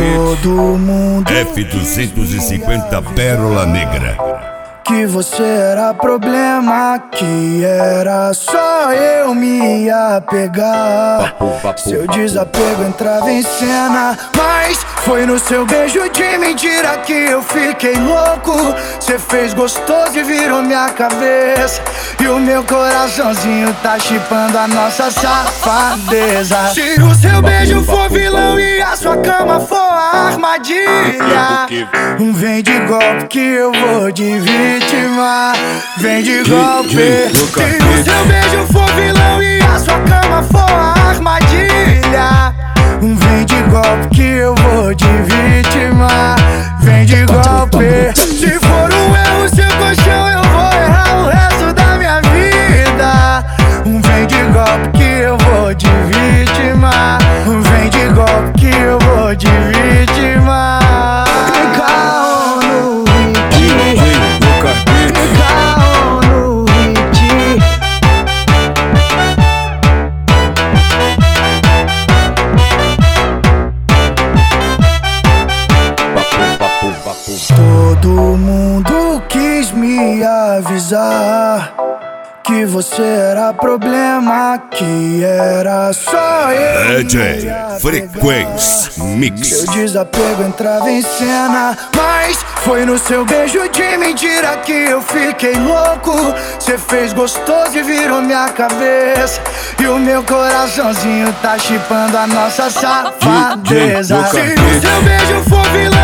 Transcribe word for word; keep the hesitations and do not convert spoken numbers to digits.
Todo mundo F duzentos e cinquenta Pérola Negra. que você era problema, que era só eu me apegar. Seu desapego entrava em cena, mas foi no seu beijo de mentira que eu fiquei louco. Cê fez gostoso e virou minha cabeça, e o meu coraçãozinho tá chipando a nossa safadeza. Se o seu beijo for vilão e a sua cama for a armadilha, vem de golpe que eu vou de vítima. Vem de golpe. Se o seu beijo for vilão e a sua cama for a armadilha, vem de golpe que eu vou de vítima. Vem de golpe. Se for um erro seu colchão, eu vou errar o resto da minha vida. Vem de golpe que eu vou de vítima. Vem de golpe que eu vou de vítima. Todo mundo quis me avisar que você era problema, que era só eu. D J Frequência Mix. Seu desapego entrava em cena, mas foi no seu beijo de mentira que eu fiquei louco. Cê fez gostoso e virou minha cabeça, e o meu coraçãozinho tá chipando a nossa safadeza. Se o seu beijo for vilão